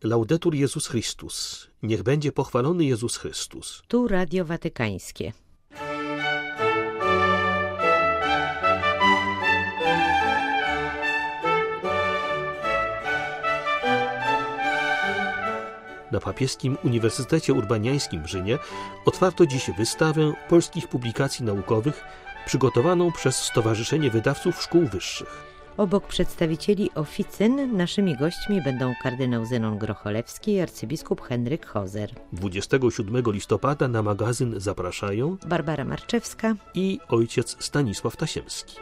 Laudetur Jezus Chrystus. Niech będzie pochwalony Jezus Chrystus. Tu Radio Watykańskie. Na Papieskim Uniwersytecie Urbaniańskim w Rzymie otwarto dziś wystawę polskich publikacji naukowych przygotowaną przez Stowarzyszenie Wydawców Szkół Wyższych. Obok przedstawicieli oficyn naszymi gośćmi będą kardynał Zenon Grocholewski i arcybiskup Henryk Hozer. 27 listopada na magazyn zapraszają Barbara Marczewska i ojciec Stanisław Tasiemski.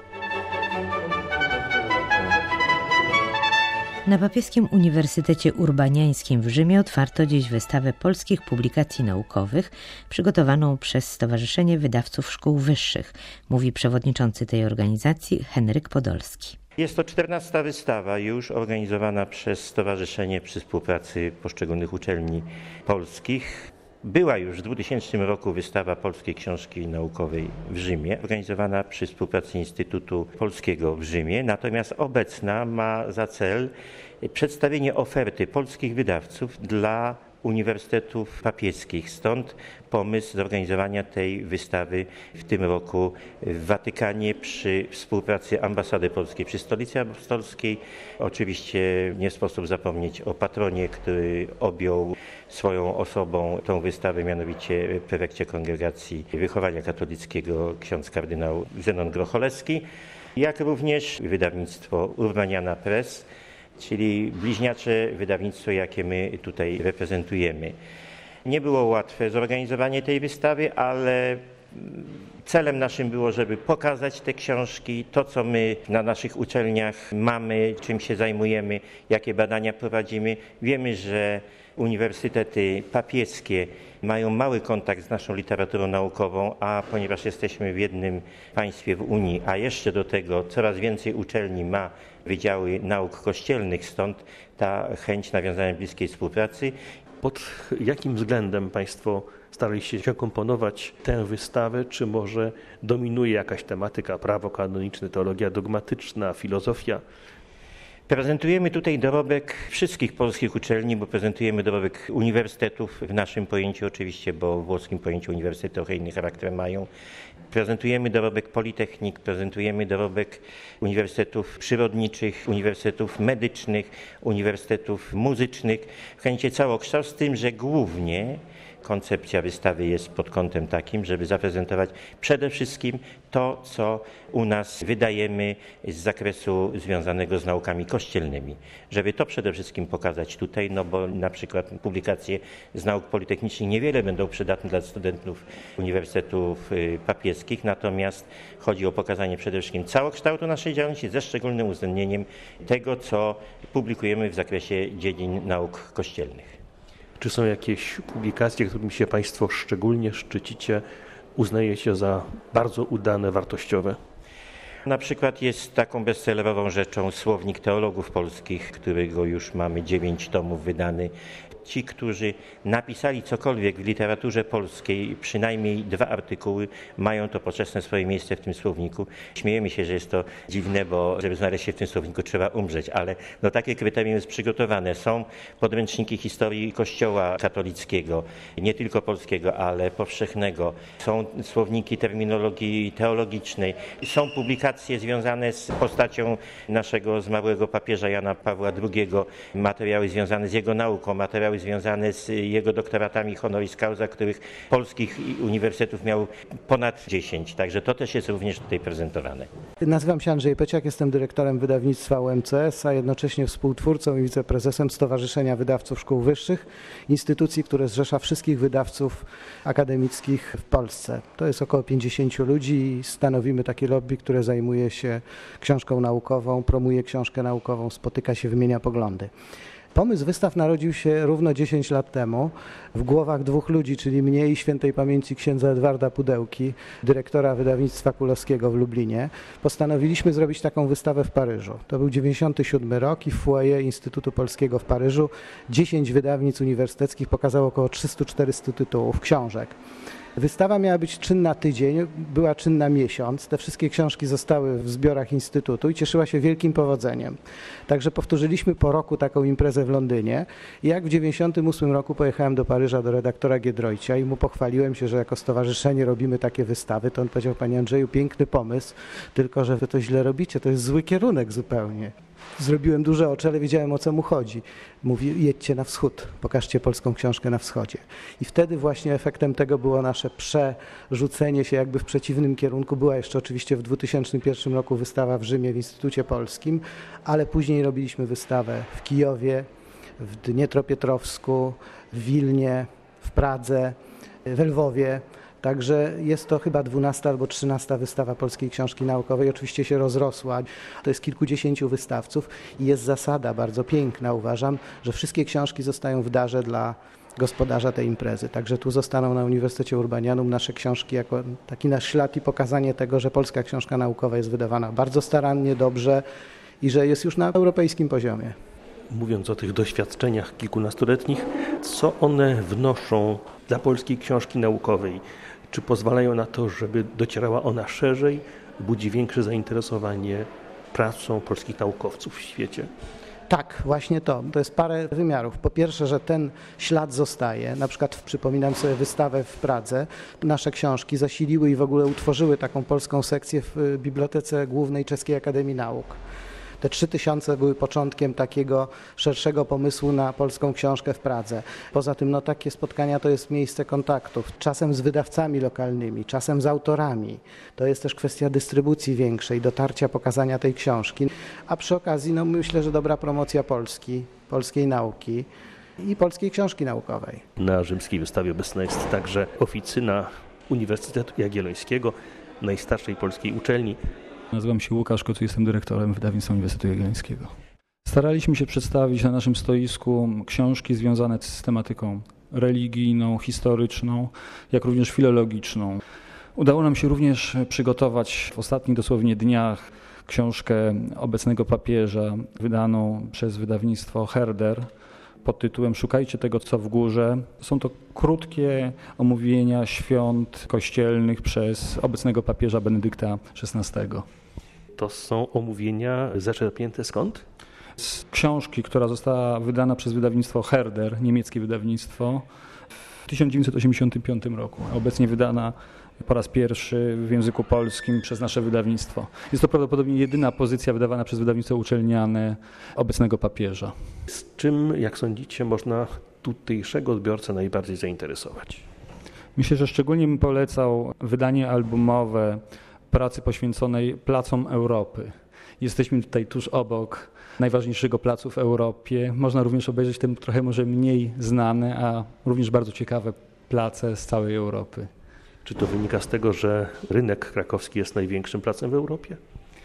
Na Papieskim Uniwersytecie Urbaniańskim w Rzymie otwarto dziś wystawę polskich publikacji naukowych przygotowaną przez Stowarzyszenie Wydawców Szkół Wyższych, mówi przewodniczący tej organizacji Henryk Podolski. Jest to 14. wystawa już organizowana przez stowarzyszenie przy współpracy poszczególnych uczelni polskich. Była już w 2000 roku wystawa Polskiej Książki Naukowej w Rzymie, organizowana przy współpracy Instytutu Polskiego w Rzymie, natomiast obecna ma za cel przedstawienie oferty polskich wydawców dla uniwersytetów papieskich. Stąd pomysł zorganizowania tej wystawy w tym roku w Watykanie przy współpracy Ambasady Polskiej przy Stolicy Apostolskiej. Oczywiście nie sposób zapomnieć o patronie, który objął swoją osobą tą wystawę, mianowicie prefekcie Kongregacji Wychowania Katolickiego ksiądz kardynał Zenon Grocholewski, jak również wydawnictwo Urbaniana Press, czyli bliźniacze wydawnictwo, jakie my tutaj reprezentujemy. Nie było łatwe zorganizowanie tej wystawy, ale celem naszym było, żeby pokazać te książki, to co my na naszych uczelniach mamy, czym się zajmujemy, jakie badania prowadzimy. Wiemy, że uniwersytety papieskie mają mały kontakt z naszą literaturą naukową, a ponieważ jesteśmy w jednym państwie w Unii, a jeszcze do tego coraz więcej uczelni ma wydziały nauk kościelnych, stąd ta chęć nawiązania bliskiej współpracy. Pod jakim względem Państwo staraliście się komponować tę wystawę? Czy może dominuje jakaś tematyka, prawo kanoniczne, teologia dogmatyczna, filozofia? Prezentujemy tutaj dorobek wszystkich polskich uczelni, bo prezentujemy dorobek uniwersytetów w naszym pojęciu oczywiście, bo w włoskim pojęciu uniwersytety trochę inny charakter mają. Prezentujemy dorobek politechnik, prezentujemy dorobek uniwersytetów przyrodniczych, uniwersytetów medycznych, uniwersytetów muzycznych. W chęci całokształt, z tym, że głównie koncepcja wystawy jest pod kątem takim, żeby zaprezentować przede wszystkim to, co u nas wydajemy z zakresu związanego z naukami kościelnymi. Żeby to przede wszystkim pokazać tutaj, no bo na przykład publikacje z nauk politechnicznych niewiele będą przydatne dla studentów uniwersytetów papieskich, natomiast chodzi o pokazanie przede wszystkim całokształtu naszej działalności ze szczególnym uwzględnieniem tego, co publikujemy w zakresie dziedzin nauk kościelnych. Czy są jakieś publikacje, którymi się Państwo szczególnie szczycicie, uznajecie za bardzo udane, wartościowe? Na przykład jest taką bestsellerową rzeczą Słownik Teologów Polskich, którego już mamy 9 tomów wydany. Ci, którzy napisali cokolwiek w literaturze polskiej, przynajmniej 2 artykuły, mają to poczesne swoje miejsce w tym słowniku. Śmiejemy się, że jest to dziwne, bo żeby znaleźć się w tym słowniku trzeba umrzeć, ale no takie kryterium jest przygotowane. Są podręczniki historii Kościoła katolickiego, nie tylko polskiego, ale powszechnego. Są słowniki terminologii teologicznej. Są publikacje związane z postacią naszego zmarłego papieża Jana Pawła II, materiały związane z jego nauką, materiały związane z jego doktoratami honoris causa, których polskich uniwersytetów miał ponad 10. Także to też jest również tutaj prezentowane. Nazywam się Andrzej Peciak, jestem dyrektorem wydawnictwa UMCS, a jednocześnie współtwórcą i wiceprezesem Stowarzyszenia Wydawców Szkół Wyższych, instytucji, które zrzesza wszystkich wydawców akademickich w Polsce. To jest około 50 ludzi i stanowimy takie lobby, które zajmuje się książką naukową, promuje książkę naukową, spotyka się, wymienia poglądy. Pomysł wystaw narodził się równo 10 lat temu w głowach 2 ludzi, czyli mnie i świętej pamięci księdza Edwarda Pudełki, dyrektora wydawnictwa Kulowskiego w Lublinie. Postanowiliśmy zrobić taką wystawę w Paryżu. To był 97 rok i w foyer Instytutu Polskiego w Paryżu 10 wydawnictw uniwersyteckich pokazało około 300-400 tytułów książek. Wystawa miała być czynna tydzień, była czynna miesiąc. Te wszystkie książki zostały w zbiorach Instytutu i cieszyła się wielkim powodzeniem. Także powtórzyliśmy po roku taką imprezę w Londynie. I jak w 1998 roku pojechałem do Paryża do redaktora Giedroycia i mu pochwaliłem się, że jako stowarzyszenie robimy takie wystawy, to on powiedział: panie Andrzeju, piękny pomysł, tylko że wy to źle robicie, to jest zły kierunek zupełnie. Zrobiłem duże oczy, ale wiedziałem, o co mu chodzi. Mówi: jedźcie na wschód, pokażcie polską książkę na wschodzie. I wtedy właśnie efektem tego było nasze przerzucenie się jakby w przeciwnym kierunku. Była jeszcze oczywiście w 2001 roku wystawa w Rzymie w Instytucie Polskim, ale później robiliśmy wystawę w Kijowie, w Dniepropietrowsku, w Wilnie, w Pradze, w Lwowie. Także jest to chyba 12. albo 13. wystawa polskiej książki naukowej. Oczywiście się rozrosła. To jest kilkudziesięciu wystawców i jest zasada bardzo piękna, uważam, że wszystkie książki zostają w darze dla gospodarza tej imprezy. Także tu zostaną na Uniwersytecie Urbanianum nasze książki jako taki nasz ślad i pokazanie tego, że polska książka naukowa jest wydawana bardzo starannie, dobrze i że jest już na europejskim poziomie. Mówiąc o tych doświadczeniach kilkunastoletnich, co one wnoszą dla polskiej książki naukowej? Czy pozwalają na to, żeby docierała ona szerzej, budzi większe zainteresowanie pracą polskich naukowców w świecie? Tak, właśnie to. To jest parę wymiarów. Po pierwsze, że ten ślad zostaje. Na przykład przypominam sobie wystawę w Pradze. Nasze książki zasiliły i w ogóle utworzyły taką polską sekcję w Bibliotece Głównej Czeskiej Akademii Nauk. Te 3000 były początkiem takiego szerszego pomysłu na polską książkę w Pradze. Poza tym takie spotkania to jest miejsce kontaktów, czasem z wydawcami lokalnymi, czasem z autorami. To jest też kwestia dystrybucji większej, dotarcia, pokazania tej książki. A przy okazji myślę, że dobra promocja Polski, polskiej nauki i polskiej książki naukowej. Na rzymskiej wystawie obecna jest także oficyna Uniwersytetu Jagiellońskiego, najstarszej polskiej uczelni. Nazywam się Łukasz Koc, jestem dyrektorem wydawnictwa Uniwersytetu Jagiellońskiego. Staraliśmy się przedstawić na naszym stoisku książki związane z tematyką religijną, historyczną, jak również filologiczną. Udało nam się również przygotować w ostatnich dosłownie dniach książkę obecnego papieża, wydaną przez wydawnictwo Herder, pod tytułem Szukajcie tego, co w górze. Są to krótkie omówienia świąt kościelnych przez obecnego papieża Benedykta XVI. To są omówienia zaczerpnięte skąd? Z książki, która została wydana przez wydawnictwo Herder, niemieckie wydawnictwo, w 1985 roku, a obecnie wydana po raz pierwszy w języku polskim przez nasze wydawnictwo. Jest to prawdopodobnie jedyna pozycja wydawana przez wydawnictwo uczelniane obecnego papieża. Z czym, jak sądzicie, można tutejszego odbiorcę najbardziej zainteresować? Myślę, że szczególnie bym polecał wydanie albumowe pracy poświęconej placom Europy. Jesteśmy tutaj tuż obok najważniejszego placu w Europie. Można również obejrzeć te trochę może mniej znane, a również bardzo ciekawe place z całej Europy. Czy to wynika z tego, że rynek krakowski jest największym placem w Europie?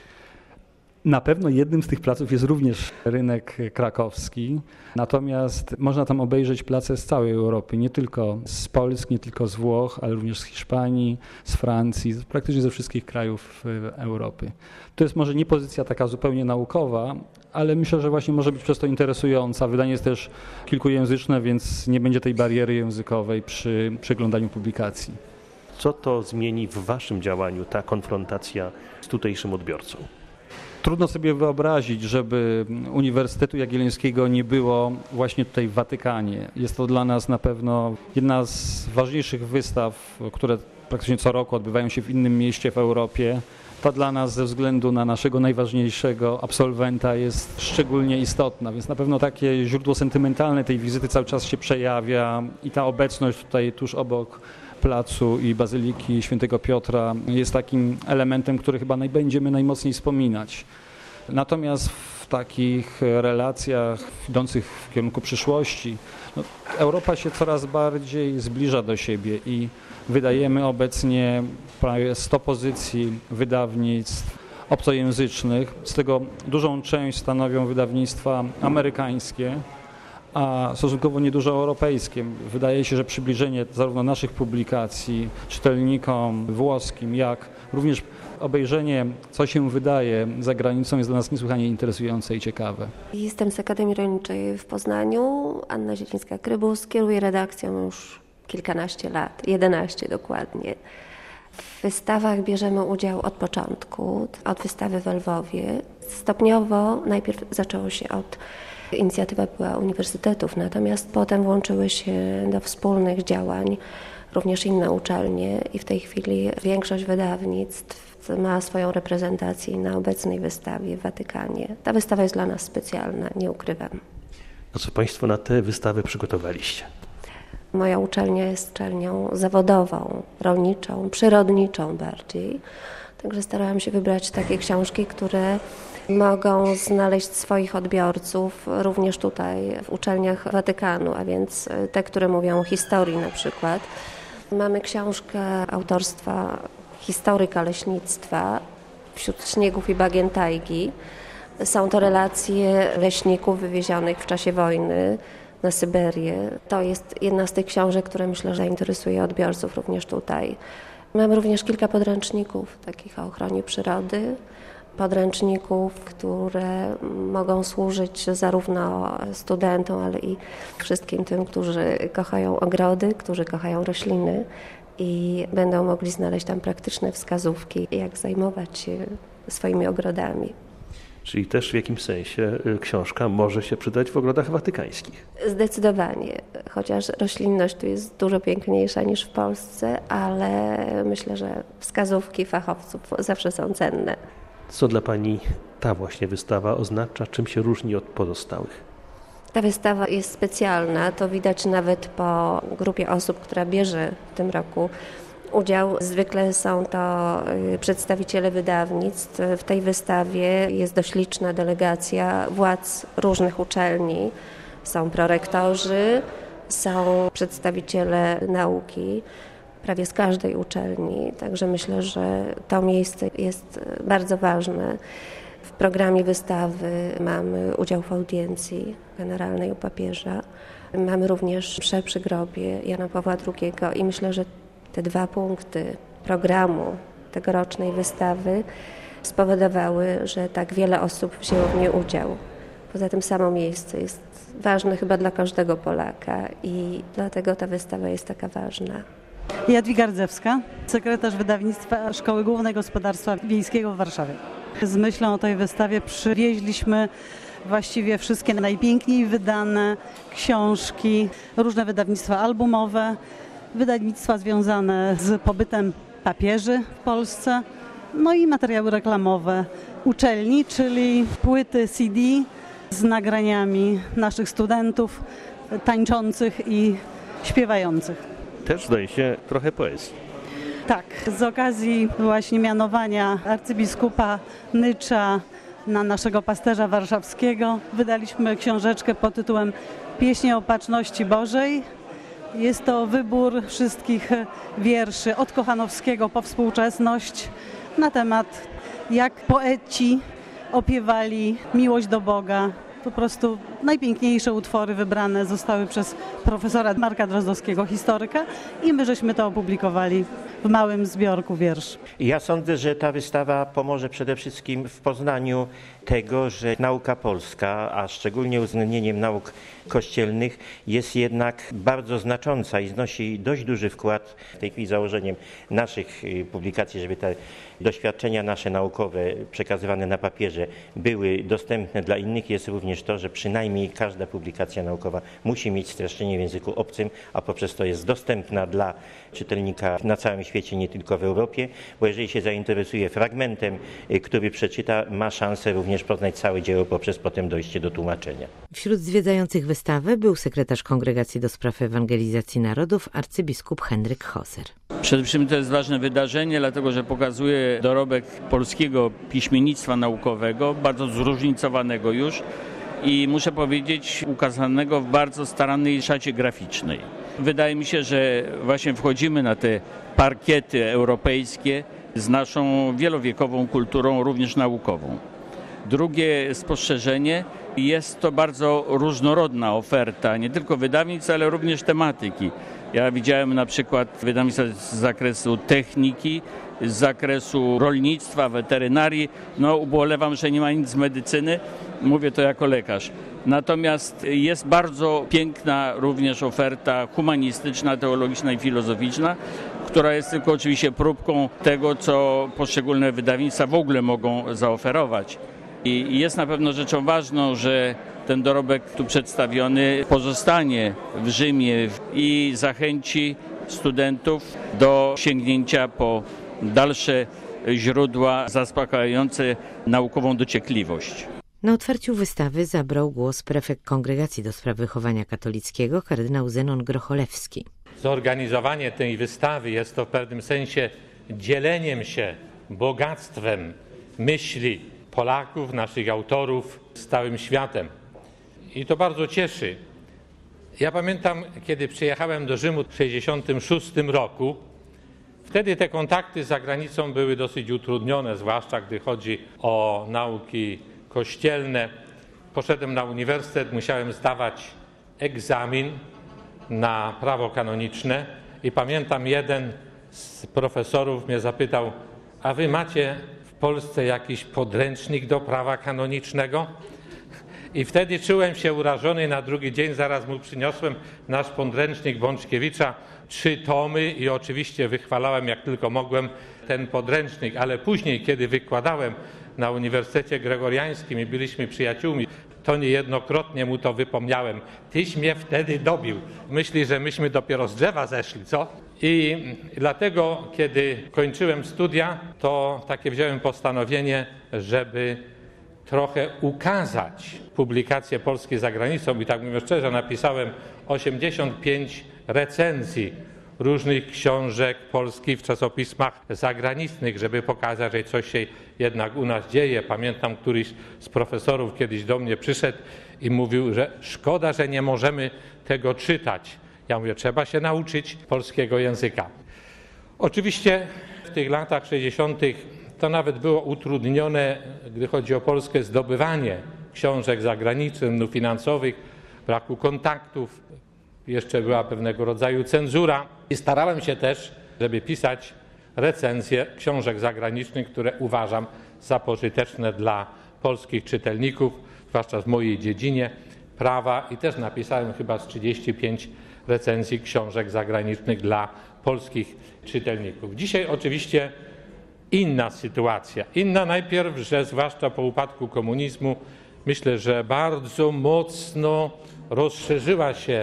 Na pewno jednym z tych placów jest również rynek krakowski, natomiast można tam obejrzeć place z całej Europy, nie tylko z Polski, nie tylko z Włoch, ale również z Hiszpanii, z Francji, praktycznie ze wszystkich krajów Europy. To jest może nie pozycja taka zupełnie naukowa, ale myślę, że właśnie może być przez to interesująca. Wydanie jest też kilkujęzyczne, więc nie będzie tej bariery językowej przy przeglądaniu publikacji. Co to zmieni w waszym działaniu, ta konfrontacja z tutejszym odbiorcą? Trudno sobie wyobrazić, żeby Uniwersytetu Jagiellońskiego nie było właśnie tutaj w Watykanie. Jest to dla nas na pewno jedna z ważniejszych wystaw, które praktycznie co roku odbywają się w innym mieście w Europie. Ta dla nas ze względu na naszego najważniejszego absolwenta jest szczególnie istotna, więc na pewno takie źródło sentymentalne tej wizyty cały czas się przejawia i ta obecność tutaj tuż obok placu i Bazyliki Świętego Piotra jest takim elementem, który chyba będziemy najmocniej wspominać. Natomiast w takich relacjach idących w kierunku przyszłości, Europa się coraz bardziej zbliża do siebie i wydajemy obecnie prawie 100 pozycji wydawnictw obcojęzycznych. Z tego dużą część stanowią wydawnictwa amerykańskie, a stosunkowo niedużo europejskie. Wydaje się, że przybliżenie zarówno naszych publikacji czytelnikom włoskim, jak również obejrzenie, co się wydaje za granicą, jest dla nas niesłychanie interesujące i ciekawe. Jestem z Akademii Rolniczej w Poznaniu, Anna Zielińska-Krybus, kieruję redakcją już kilkanaście lat, 11 dokładnie. W wystawach bierzemy udział od początku, od wystawy w Lwowie. Stopniowo najpierw zaczęło się od, inicjatywa była uniwersytetów, natomiast potem włączyły się do wspólnych działań również inne uczelnie i w tej chwili większość wydawnictw ma swoją reprezentację na obecnej wystawie w Watykanie. Ta wystawa jest dla nas specjalna, nie ukrywam. A co Państwo na tę wystawę przygotowaliście? Moja uczelnia jest uczelnią zawodową, rolniczą, przyrodniczą bardziej. Także starałam się wybrać takie książki, które mogą znaleźć swoich odbiorców również tutaj w uczelniach Watykanu, a więc te, które mówią o historii na przykład. Mamy książkę autorstwa historyka leśnictwa Wśród śniegów i bagien tajgi. Są to relacje leśników wywiezionych w czasie wojny na Syberię. To jest jedna z tych książek, które myślę, że zainteresuje odbiorców również tutaj. Mamy również kilka podręczników takich o ochronie przyrody, podręczników, które mogą służyć zarówno studentom, ale i wszystkim tym, którzy kochają ogrody, którzy kochają rośliny i będą mogli znaleźć tam praktyczne wskazówki, jak zajmować się swoimi ogrodami. Czyli też w jakimś sensie książka może się przydać w ogrodach watykańskich. Zdecydowanie, chociaż roślinność tu jest dużo piękniejsza niż w Polsce, ale myślę, że wskazówki fachowców zawsze są cenne. Co dla Pani ta właśnie wystawa oznacza, czym się różni od pozostałych? Ta wystawa jest specjalna, to widać nawet po grupie osób, która bierze w tym roku udział. Zwykle są to przedstawiciele wydawnictw. W tej wystawie jest dość liczna delegacja władz różnych uczelni. Są prorektorzy, są przedstawiciele nauki, prawie z każdej uczelni. Także myślę, że to miejsce jest bardzo ważne. W programie wystawy mamy udział w audiencji generalnej u papieża. Mamy również mszę przy grobie Jana Pawła II i myślę, że te 2 punkty programu tegorocznej wystawy spowodowały, że tak wiele osób wzięło w niej udział. Poza tym samo miejsce jest ważne chyba dla każdego Polaka i dlatego ta wystawa jest taka ważna. Jadwiga Rdzewska, sekretarz wydawnictwa Szkoły Głównej Gospodarstwa Wiejskiego w Warszawie. Z myślą o tej wystawie przywieźliśmy właściwie wszystkie najpiękniej wydane książki, różne wydawnictwa albumowe, wydawnictwa związane z pobytem papieży w Polsce, no i materiały reklamowe uczelni, czyli płyty CD z nagraniami naszych studentów tańczących i śpiewających. Też zdaje się trochę poezji. Tak, z okazji właśnie mianowania arcybiskupa Nycza na naszego pasterza warszawskiego wydaliśmy książeczkę pod tytułem Pieśni o Opatrzności Bożej. Jest to wybór wszystkich wierszy od Kochanowskiego po współczesność na temat, jak poeci opiewali miłość do Boga. Po prostu najpiękniejsze utwory wybrane zostały przez profesora Marka Drozdowskiego, historyka, i my żeśmy to opublikowali w małym zbiorku wierszy. Ja sądzę, że ta wystawa pomoże przede wszystkim w poznaniu tego, że nauka polska, a szczególnie uwzględnieniem nauk kościelnych, jest jednak bardzo znacząca i znosi dość duży wkład. W tej chwili założeniem naszych publikacji, żeby te doświadczenia nasze naukowe przekazywane na papierze były dostępne dla innych, jest również to, że przynajmniej każda publikacja naukowa musi mieć streszczenie w języku obcym, a poprzez to jest dostępna dla czytelnika na całym świecie, nie tylko w Europie, bo jeżeli się zainteresuje fragmentem, który przeczyta, ma szansę również poznać całe dzieło poprzez potem dojście do tłumaczenia. Wśród zwiedzających wystawę był sekretarz Kongregacji do Spraw Ewangelizacji Narodów arcybiskup Henryk Hoser. Przede wszystkim to jest ważne wydarzenie, dlatego że pokazuje dorobek polskiego piśmiennictwa naukowego, bardzo zróżnicowanego już i muszę powiedzieć ukazanego w bardzo starannej szacie graficznej. Wydaje mi się, że właśnie wchodzimy na te parkiety europejskie z naszą wielowiekową kulturą, również naukową. Drugie spostrzeżenie, jest to bardzo różnorodna oferta, nie tylko wydawnictw, ale również tematyki. Ja widziałem na przykład wydawnictwa z zakresu techniki, z zakresu rolnictwa, weterynarii. No ubolewam, że nie ma nic z medycyny, Mówię to jako lekarz. Natomiast jest bardzo piękna również oferta humanistyczna, teologiczna i filozoficzna, która jest tylko oczywiście próbką tego, co poszczególne wydawnictwa w ogóle mogą zaoferować. I jest na pewno rzeczą ważną, że ten dorobek tu przedstawiony pozostanie w Rzymie i zachęci studentów do sięgnięcia po dalsze źródła zaspokajające naukową dociekliwość. Na otwarciu wystawy zabrał głos prefekt Kongregacji do Spraw Wychowania Katolickiego kardynał Zenon Grocholewski. Zorganizowanie tej wystawy jest to w pewnym sensie dzieleniem się bogactwem myśli Polaków, naszych autorów z całym światem. I to bardzo cieszy. Ja pamiętam, kiedy przyjechałem do Rzymu w 1966 roku, wtedy te kontakty z zagranicą były dosyć utrudnione, zwłaszcza gdy chodzi o nauki kościelne. Poszedłem na uniwersytet, musiałem zdawać egzamin na prawo kanoniczne i pamiętam, jeden z profesorów mnie zapytał: a wy macie w Polsce jakiś podręcznik do prawa kanonicznego? I wtedy czułem się urażony. Na drugi dzień zaraz mu przyniosłem nasz podręcznik Bączkiewicza, 3 tomy, i oczywiście wychwalałem jak tylko mogłem ten podręcznik, ale później, kiedy wykładałem na Uniwersytecie Gregoriańskim i byliśmy przyjaciółmi, to niejednokrotnie mu to wypomniałem. Tyś mnie wtedy dobił. Myśli, że myśmy dopiero z drzewa zeszli, co? I dlatego, kiedy kończyłem studia, to takie wziąłem postanowienie, żeby trochę ukazać publikacje polskie za granicą. I tak mówiąc szczerze, napisałem 85 recenzji różnych książek polskich w czasopismach zagranicznych, żeby pokazać, że coś się jednak u nas dzieje. Pamiętam, któryś z profesorów kiedyś do mnie przyszedł i mówił, że szkoda, że nie możemy tego czytać. Ja mówię, trzeba się nauczyć polskiego języka. Oczywiście w tych latach 60. to nawet było utrudnione, gdy chodzi o Polskę, zdobywanie książek zagranicznych, finansowych, braku kontaktów. Jeszcze była pewnego rodzaju cenzura i starałem się też, żeby pisać recenzje książek zagranicznych, które uważam za pożyteczne dla polskich czytelników, zwłaszcza w mojej dziedzinie prawa, i też napisałem chyba z 35 recenzji książek zagranicznych dla polskich czytelników. Dzisiaj oczywiście inna sytuacja. Inna najpierw, że zwłaszcza po upadku komunizmu myślę, że bardzo mocno rozszerzyła się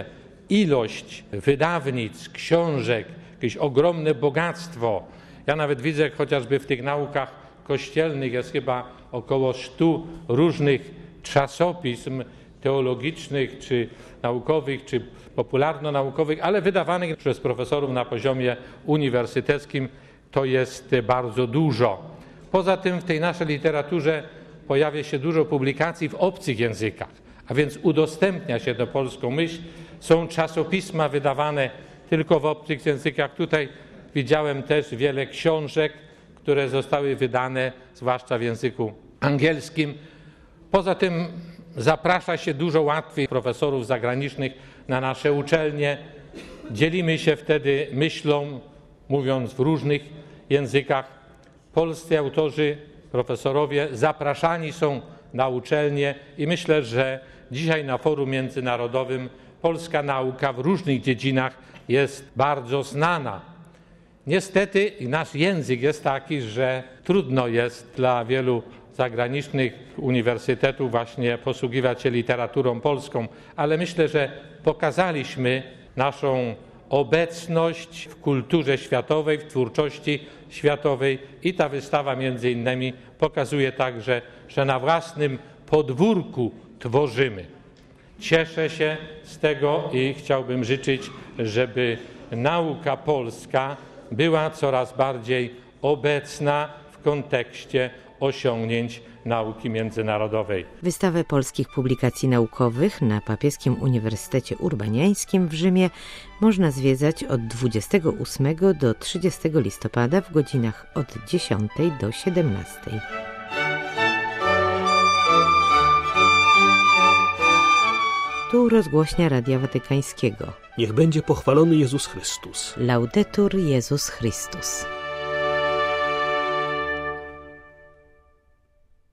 ilość wydawnictw, książek, jakieś ogromne bogactwo. Ja nawet widzę, chociażby w tych naukach kościelnych jest chyba około 100 różnych czasopism teologicznych, czy naukowych, czy popularno-naukowych, ale wydawanych przez profesorów na poziomie uniwersyteckim. To jest bardzo dużo. Poza tym w tej naszej literaturze pojawia się dużo publikacji w obcych językach, a więc udostępnia się tę polską myśl. Są czasopisma wydawane tylko w obcych językach. Tutaj widziałem też wiele książek, które zostały wydane zwłaszcza w języku angielskim. Poza tym zaprasza się dużo łatwiej profesorów zagranicznych na nasze uczelnie. Dzielimy się wtedy myślą, mówiąc w różnych językach. Polscy autorzy, profesorowie zapraszani są na uczelnie i myślę, że dzisiaj na forum międzynarodowym polska nauka w różnych dziedzinach jest bardzo znana. Niestety nasz język jest taki, że trudno jest dla wielu zagranicznych uniwersytetów właśnie posługiwać się literaturą polską, ale myślę, że pokazaliśmy naszą obecność w kulturze światowej, w twórczości światowej i ta wystawa między innymi pokazuje także, że na własnym podwórku tworzymy. Cieszę się z tego i chciałbym życzyć, żeby nauka polska była coraz bardziej obecna w kontekście osiągnięć nauki międzynarodowej. Wystawę polskich publikacji naukowych na Papieskim Uniwersytecie Urbaniańskim w Rzymie można zwiedzać od 28 do 30 listopada w godzinach od 10 do 17. Tu rozgłośnia Radia Watykańskiego. Niech będzie pochwalony Jezus Chrystus. Laudetur Jezus Chrystus.